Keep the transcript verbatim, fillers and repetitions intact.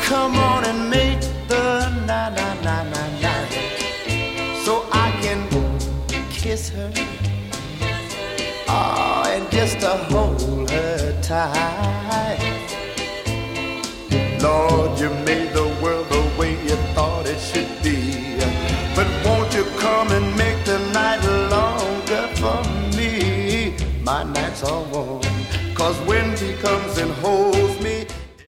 Come on and make the na na na na na, so I can kiss her, oh, and just to hold her tight. Lord, you made